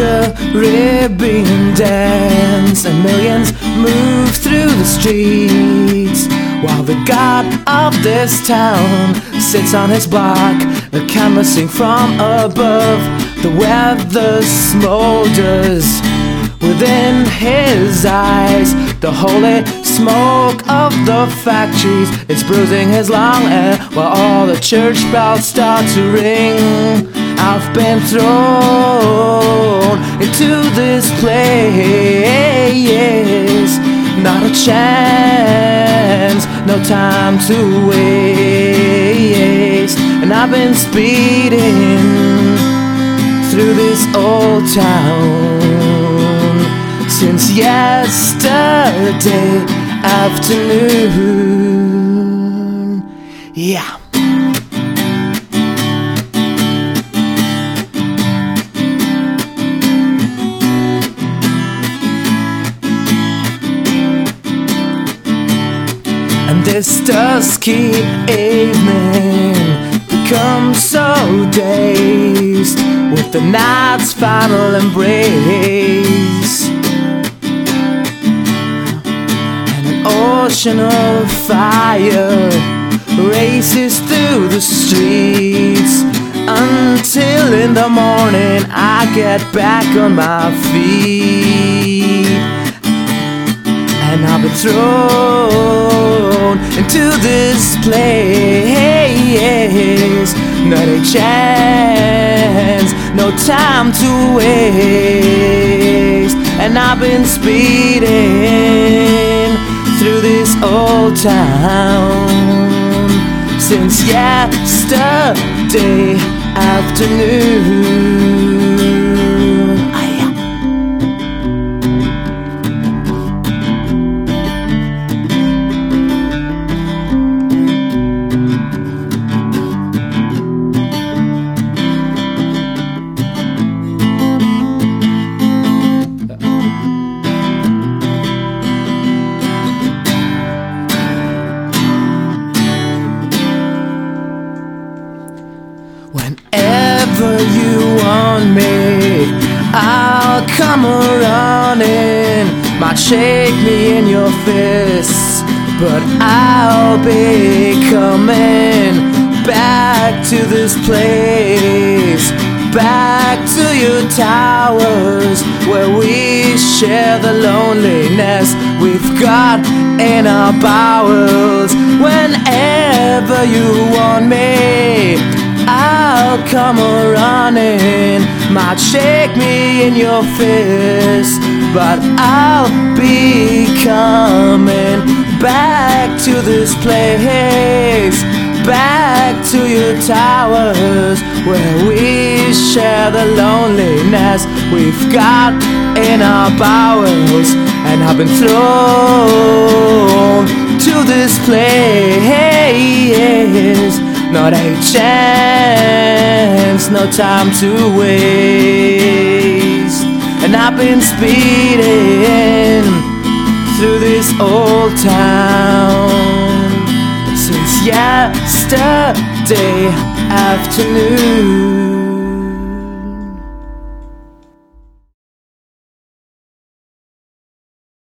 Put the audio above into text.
Caribbean dance, and millions move through the streets, while the god of this town sits on his block, canvassing from above. The weather smolders within his eyes, the holy smoke of the factories, it's bruising his long hair, while all the church bells start to ring. I've been thrown into this place, not a chance, no time to waste. And I've been speeding through this old town since yesterday afternoon. Yeah. And this dusky evening becomes so dazed with the night's final embrace, and an ocean of fire races through the streets until in the morning I get back on my feet. And I've been thrown into this place, not a chance, no time to waste. And I've been speeding through this old town since yesterday afternoon. Whenever you want me, I'll come running. Might shake me in your fists, but I'll be coming back to this place, back to your towers, where we share the loneliness we've got in our bowels. Whenever you want me, I'll come running. Might shake me in your fist, but I'll be coming back to this place, back to your towers, where we share the loneliness we've got in our bowels. And I've been thrown to this place, not a chance, no time to waste. And I've been speeding through this old town since yesterday afternoon.